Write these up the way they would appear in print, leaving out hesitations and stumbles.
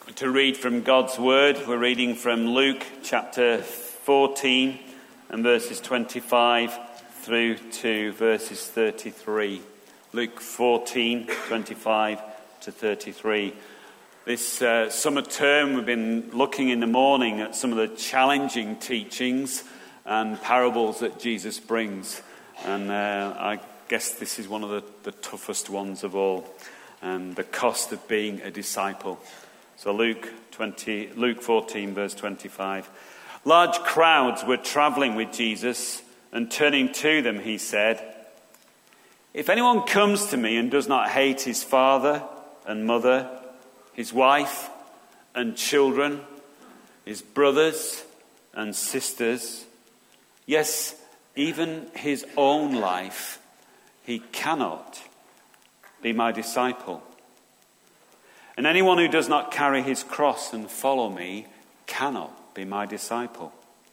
To read from God's Word, we're reading from Luke chapter 14 and verses 25 through to verses 33. Luke 14, 25 to 33. This summer term we've been looking in the morning at some of the challenging teachings and parables that Jesus brings. And I guess this is one of the toughest ones of all. The cost of being a disciple. So Luke 14, verse 25. Large crowds were travelling with Jesus, and turning to them, he said, "If anyone comes to me and does not hate his father and mother, his wife and children, his brothers and sisters, yes, even his own life, he cannot be my disciple. And anyone who does not carry his cross and follow me cannot be my disciple.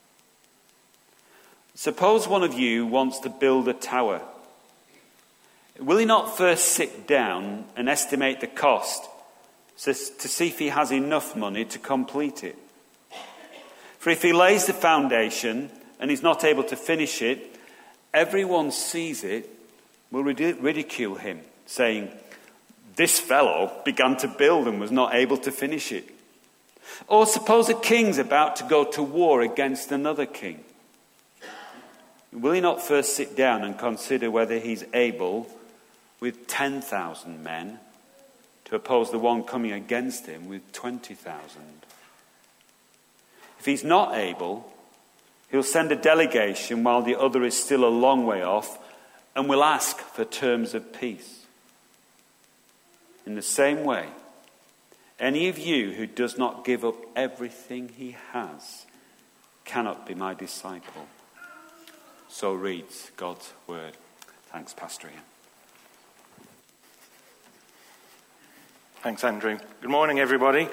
Suppose one of you wants to build a tower. Will he not first sit down and estimate the cost to see if he has enough money to complete it? For if he lays the foundation and is not able to finish it, everyone sees it will ridicule him, saying, 'This fellow began to build and was not able to finish it.' Or suppose a king's about to go to war against another king. Will he not first sit down and consider whether he's able, with 10,000 men, to oppose the one coming against him with 20,000? If he's not able, he'll send a delegation while the other is still a long way off and will ask for terms of peace. In the same way, any of you who does not give up everything he has cannot be my disciple." So reads God's word. Thanks, Pastor Ian. Thanks, Andrew. Good morning, everybody.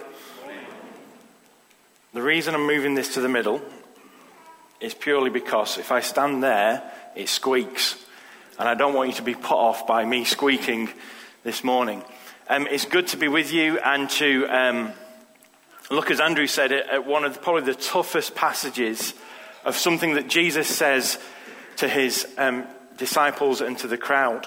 The reason I'm moving this to the middle is purely because if I stand there, it squeaks. And I don't want you to be put off by me squeaking this morning. It's good to be with you and to look, as Andrew said, at one of probably the toughest passages of something that Jesus says to his disciples and to the crowd.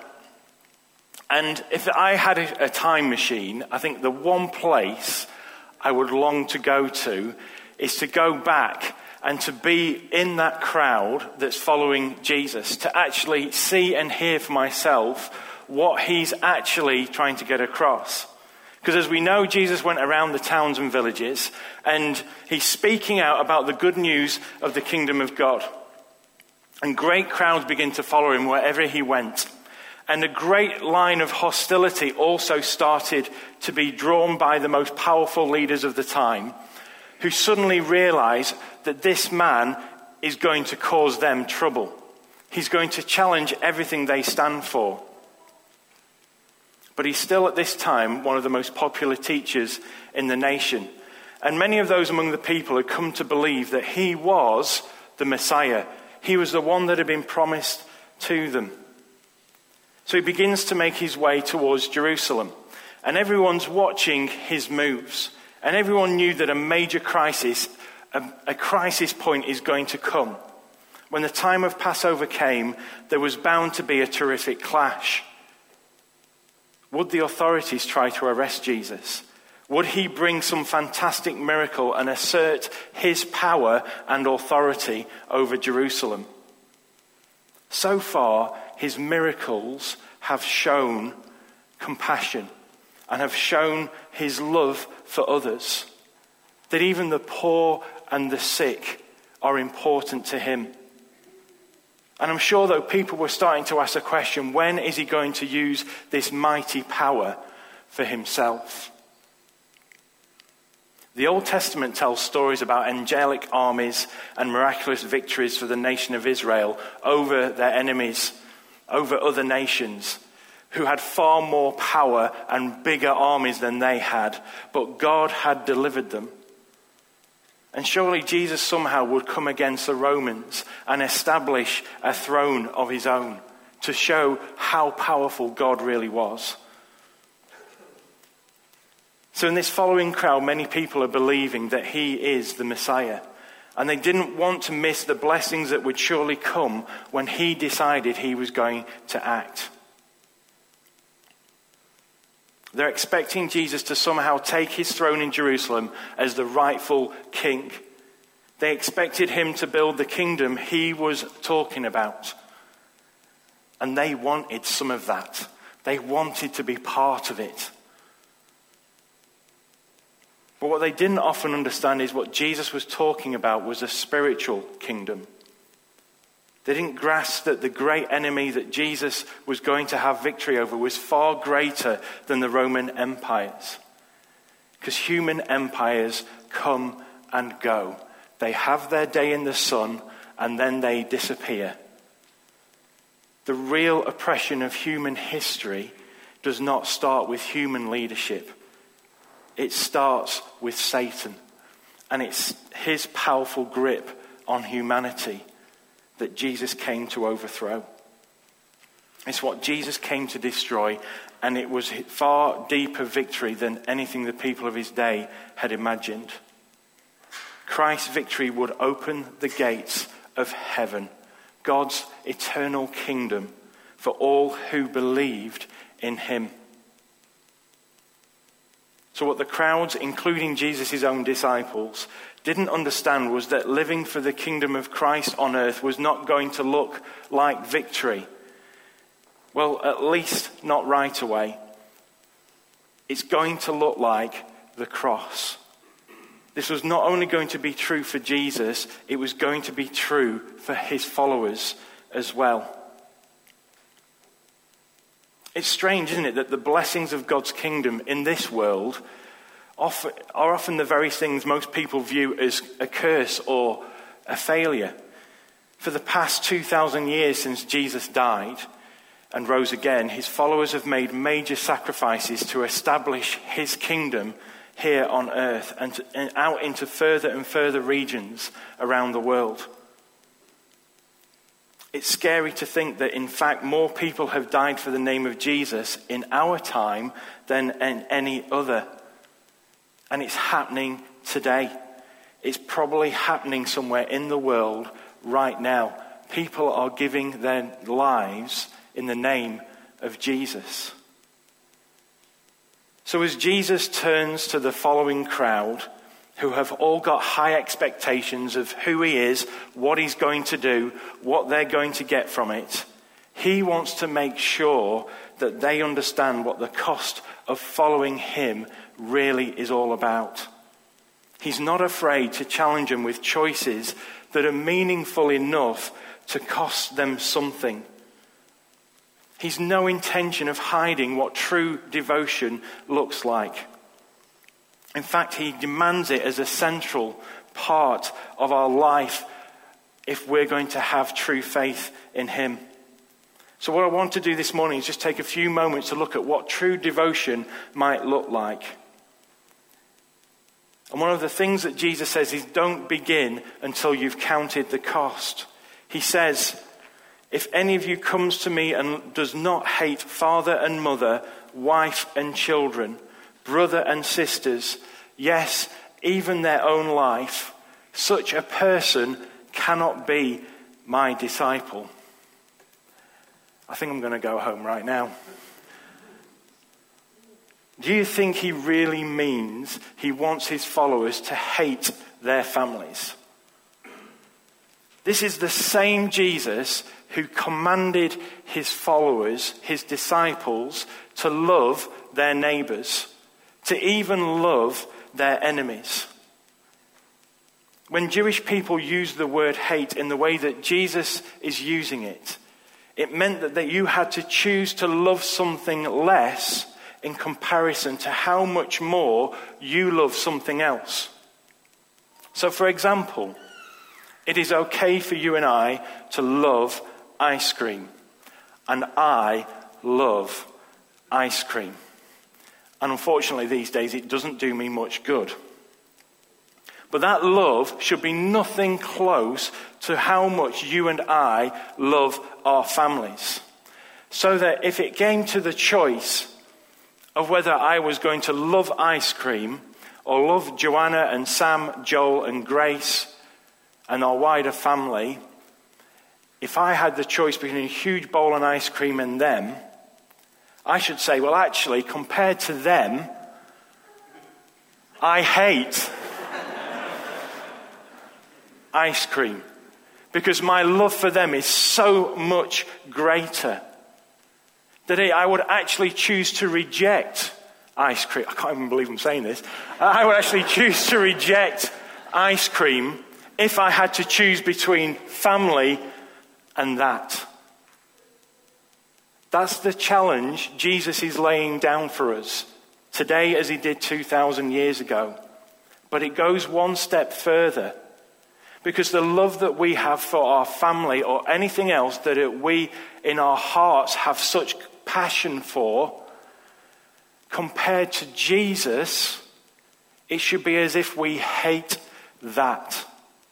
And if I had a time machine, I think the one place I would long to go to is to go back and to be in that crowd that's following Jesus, to actually see and hear for myself what he's actually trying to get across. Because as we know, Jesus went around the towns and villages and he's speaking out about the good news of the kingdom of God. And great crowds begin to follow him wherever he went. And a great line of hostility also started to be drawn by the most powerful leaders of the time, who suddenly realize that this man is going to cause them trouble. He's going to challenge everything they stand for. But he's still at this time one of the most popular teachers in the nation. And many of those among the people had come to believe that he was the Messiah. He was the one that had been promised to them. So he begins to make his way towards Jerusalem. And everyone's watching his moves. And everyone knew that a major crisis, a crisis point is going to come. When the time of Passover came, there was bound to be a terrific clash. Would the authorities try to arrest Jesus? Would he bring some fantastic miracle and assert his power and authority over Jerusalem? So far, his miracles have shown compassion and have shown his love for others. That even the poor and the sick are important to him. And I'm sure, though, people were starting to ask the question, when is he going to use this mighty power for himself? The Old Testament tells stories about angelic armies and miraculous victories for the nation of Israel over their enemies, over other nations, who had far more power and bigger armies than they had, but God had delivered them. And surely Jesus somehow would come against the Romans and establish a throne of his own to show how powerful God really was. So in this following crowd, many people are believing that he is the Messiah. And they didn't want to miss the blessings that would surely come when he decided he was going to act. They're expecting Jesus to somehow take his throne in Jerusalem as the rightful king. They expected him to build the kingdom he was talking about. And they wanted some of that. They wanted to be part of it. But what they didn't often understand is what Jesus was talking about was a spiritual kingdom. They didn't grasp that the great enemy that Jesus was going to have victory over was far greater than the Roman empires. Because human empires come and go. They have their day in the sun and then they disappear. The real oppression of human history does not start with human leadership. It starts with Satan, and it's his powerful grip on humanity that Jesus came to overthrow. It's what Jesus came to destroy, and it was far deeper victory than anything the people of his day had imagined. Christ's victory would open the gates of heaven, God's eternal kingdom, for all who believed in him. So what the crowds, including Jesus' own disciples, didn't understand was that living for the kingdom of Christ on earth was not going to look like victory. Well, at least not right away. It's going to look like the cross. This was not only going to be true for Jesus, it was going to be true for his followers as well. It's strange, isn't it, that the blessings of God's kingdom in this world are often the very things most people view as a curse or a failure. For the past 2,000 years since Jesus died and rose again, his followers have made major sacrifices to establish his kingdom here on earth and out into further and further regions around the world. It's scary to think that, in fact, more people have died for the name of Jesus in our time than in any other. And it's happening today. It's probably happening somewhere in the world right now. People are giving their lives in the name of Jesus. So as Jesus turns to the following crowd, who have all got high expectations of who he is, what he's going to do, what they're going to get from it, he wants to make sure that they understand what the cost of following him really is all about. He's not afraid to challenge them with choices that are meaningful enough to cost them something. He's no intention of hiding what true devotion looks like. In fact, he demands it as a central part of our life if we're going to have true faith in him. So what I want to do this morning is just take a few moments to look at what true devotion might look like. And one of the things that Jesus says is don't begin until you've counted the cost. He says, if any of you comes to me and does not hate father and mother, wife and children, brother and sisters, yes, even their own life, such a person cannot be my disciple. I think I'm going to go home right now. Do you think he really means he wants his followers to hate their families? This is the same Jesus who commanded his followers, his disciples, to love their neighbours, to even love their enemies. When Jewish people used the word hate in the way that Jesus is using it, it meant that you had to choose to love something less in comparison to how much more you love something else. So, for example, it is okay for you and I to love ice cream. And I love ice cream. And unfortunately these days it doesn't do me much good. But that love should be nothing close to how much you and I love our families. So that if it came to the choice, of whether I was going to love ice cream or love Joanna and Sam, Joel and Grace and our wider family, if I had the choice between a huge bowl of ice cream and them, I should say, well, actually, compared to them, I hate ice cream because my love for them is so much greater that I would actually choose to reject ice cream. I can't even believe I'm saying this. I would actually choose to reject ice cream if I had to choose between family and that. That's the challenge Jesus is laying down for us today as he did 2,000 years ago. But it goes one step further, because the love that we have for our family or anything else that we in our hearts have such passion for, compared to Jesus, it should be as if we hate that.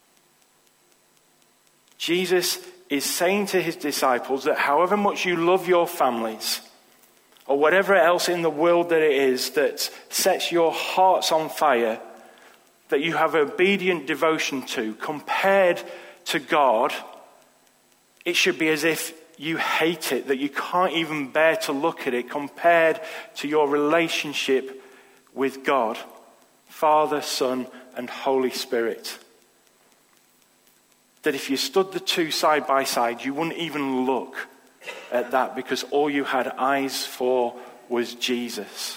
Jesus is saying to his disciples that however much you love your families, or whatever else in the world that it is that sets your hearts on fire, that you have obedient devotion to, compared to God, it should be as if you hate it, that you can't even bear to look at it, compared to your relationship with God, Father, Son, and Holy Spirit. That if you stood the two side by side, you wouldn't even look at that, because all you had eyes for was Jesus.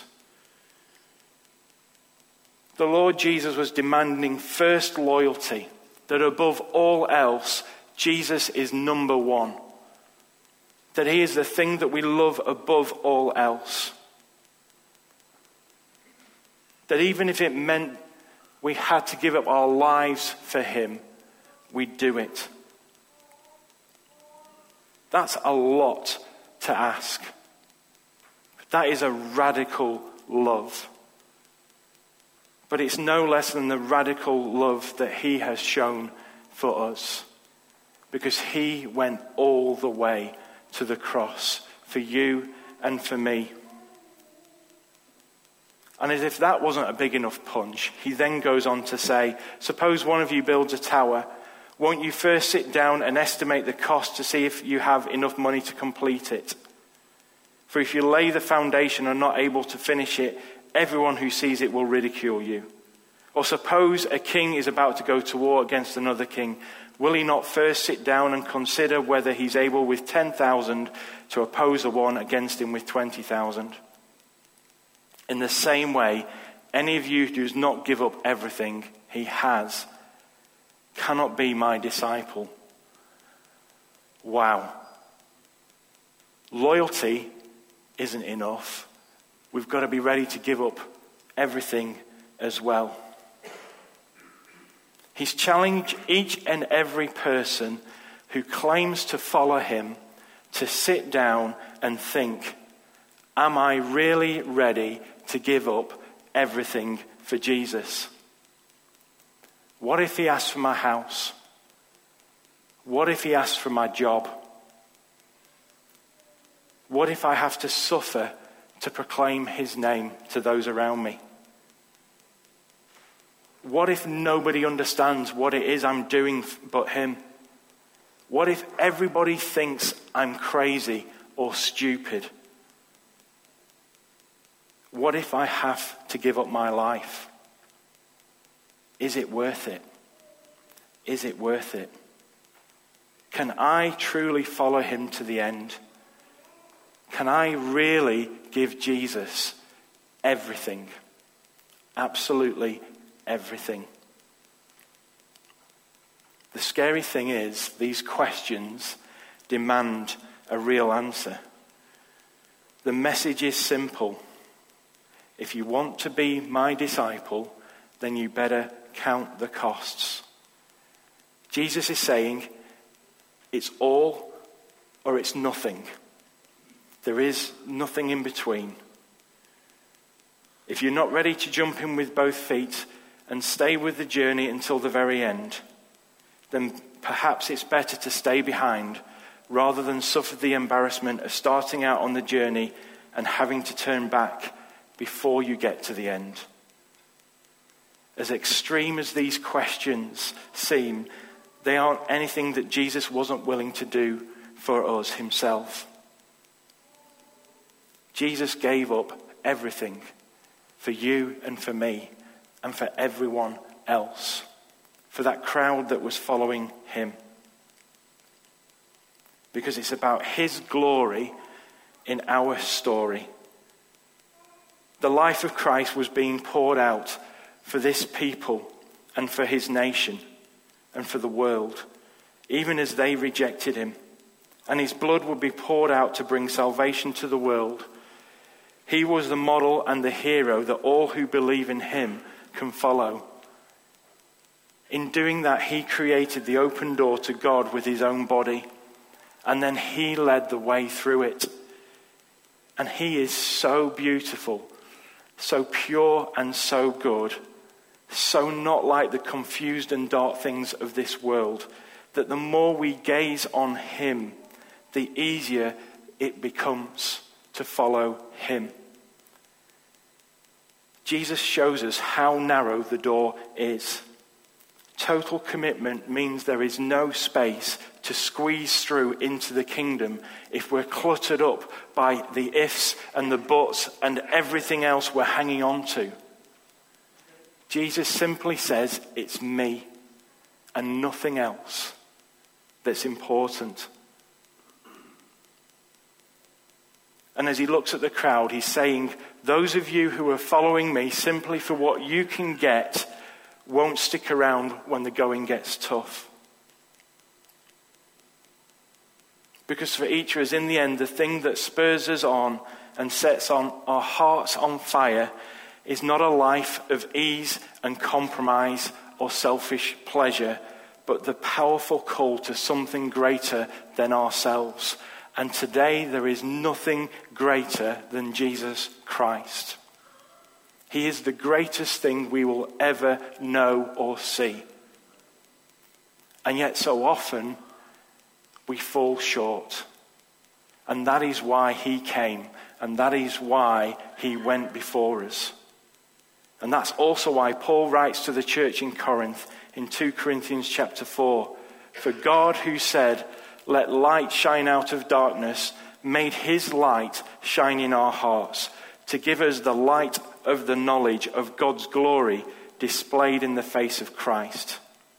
The Lord Jesus was demanding first loyalty, that above all else, Jesus is number one. That he is the thing that we love above all else. That even if it meant we had to give up our lives for him, we'd do it. That's a lot to ask. That is a radical love. But it's no less than the radical love that he has shown for us. Because he went all the way to the cross for you and for me. And as if that wasn't a big enough punch, he then goes on to say, suppose one of you builds a tower. Won't you first sit down and estimate the cost to see if you have enough money to complete it? For if you lay the foundation and are not able to finish it, everyone who sees it will ridicule you. Or suppose a king is about to go to war against another king. Will he not first sit down and consider whether he's able with 10,000 to oppose the one against him with 20,000? In the same way, any of you who does not give up everything he has cannot be my disciple. Wow. Loyalty isn't enough. We've got to be ready to give up everything as well. He's challenged each and every person who claims to follow him to sit down and think, am I really ready to give up everything for Jesus? What if he asks for my house? What if he asks for my job? What if I have to suffer to proclaim his name to those around me? What if nobody understands what it is I'm doing but him? What if everybody thinks I'm crazy or stupid? What if I have to give up my life? Is it worth it? Is it worth it? Can I truly follow him to the end? Can I really give Jesus everything? Absolutely everything. The scary thing is, these questions demand a real answer. The message is simple. If you want to be my disciple, then you better count the costs. Jesus is saying, it's all or it's nothing. There is nothing in between. If you're not ready to jump in with both feet and stay with the journey until the very end, then perhaps it's better to stay behind rather than suffer the embarrassment of starting out on the journey and having to turn back before you get to the end. As extreme as these questions seem, they aren't anything that Jesus wasn't willing to do for us himself. Jesus gave up everything for you and for me and for everyone else, for that crowd that was following him. Because it's about his glory in our story. The life of Christ was being poured out for this people and for his nation and for the world, even as they rejected him. And his blood would be poured out to bring salvation to the world. He was the model and the hero that all who believe in him can follow. In doing that, he created the open door to God with his own body. And then he led the way through it. And he is so beautiful, so pure and so good, so not like the confused and dark things of this world, that the more we gaze on him, the easier it becomes to follow him. Jesus shows us how narrow the door is. Total commitment means there is no space to squeeze through into the kingdom if we're cluttered up by the ifs and the buts and everything else we're hanging on to. Jesus simply says, it's me and nothing else that's important. And as he looks at the crowd, he's saying, those of you who are following me simply for what you can get won't stick around when the going gets tough. Because for each of us, in the end, the thing that spurs us on and sets on our hearts on fire is not a life of ease and compromise or selfish pleasure, but the powerful call to something greater than ourselves. And today there is nothing greater than Jesus Christ. He is the greatest thing we will ever know or see. And yet so often we fall short. And that is why he came. And that is why he went before us. And that's also why Paul writes to the church in Corinth in 2 Corinthians chapter 4. For God, who said, let light shine out of darkness, made his light shine in our hearts to give us the light of the knowledge of God's glory displayed in the face of Christ.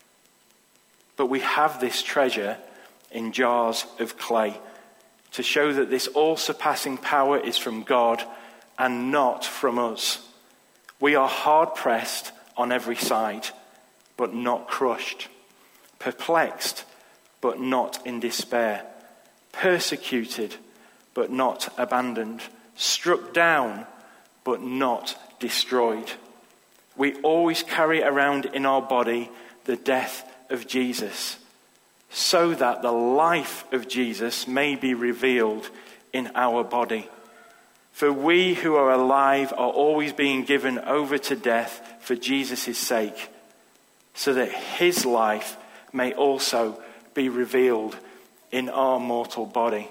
But we have this treasure in jars of clay to show that this all-surpassing power is from God and not from us. We are hard-pressed on every side, but not crushed, perplexed, but not in despair, persecuted, but not abandoned, struck down, but not destroyed. We always carry around in our body the death of Jesus, so that the life of Jesus may be revealed in our body. For we who are alive are always being given over to death for Jesus' sake, so that his life may also be revealed in our mortal body.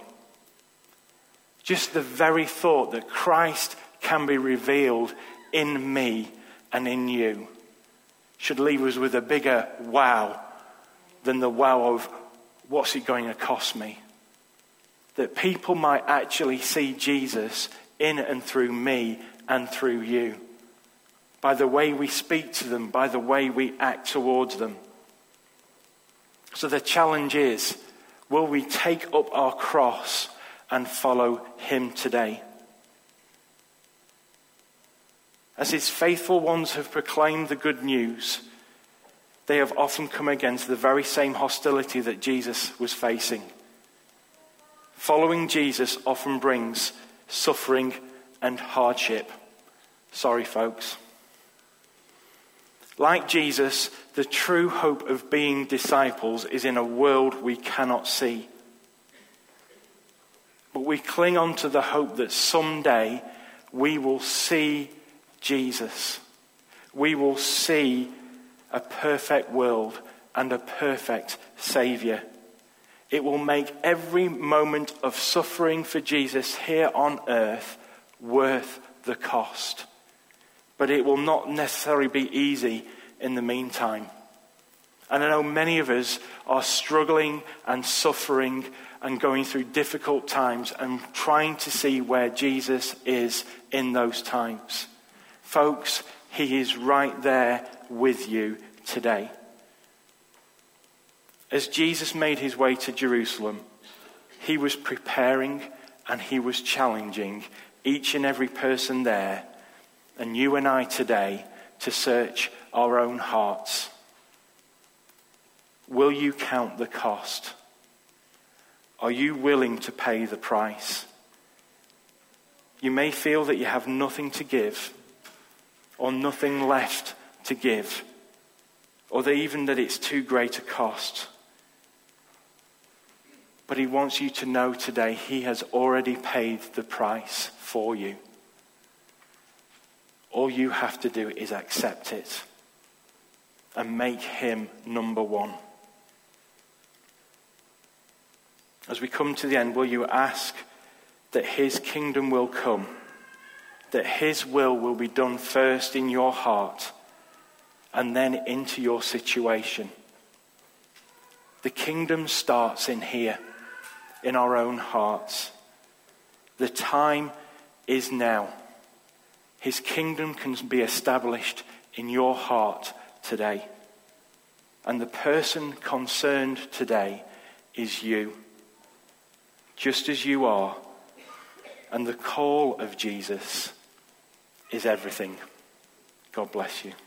Just the very thought that Christ can be revealed in me and in you should leave us with a bigger wow than the wow of what's it going to cost me. That people might actually see Jesus in and through me and through you, by the way we speak to them, by the way we act towards them. So the challenge is, will we take up our cross and follow him today? As his faithful ones have proclaimed the good news, they have often come against the very same hostility that Jesus was facing. Following Jesus often brings suffering and hardship. Sorry, folks. Like Jesus, the true hope of being disciples is in a world we cannot see. But we cling on to the hope that someday we will see Jesus. We will see a perfect world and a perfect Saviour. It will make every moment of suffering for Jesus here on earth worth the cost. But it will not necessarily be easy in the meantime. And I know many of us are struggling and suffering and going through difficult times and trying to see where Jesus is in those times. Folks, he is right there with you today. As Jesus made his way to Jerusalem, he was preparing and he was challenging each and every person there, and you and I today, to search our own hearts. Will you count the cost? Are you willing to pay the price? You may feel that you have nothing to give, or nothing left to give, or that even that it's too great a cost. But he wants you to know today he has already paid the price for you. All you have to do is accept it and make him number one. As we come to the end, will you ask that his kingdom will come, that his will be done first in your heart and then into your situation? The kingdom starts in here, in our own hearts. The time is now. His kingdom can be established in your heart today. And the person concerned today is you. Just as you are. And the call of Jesus is everything. God bless you.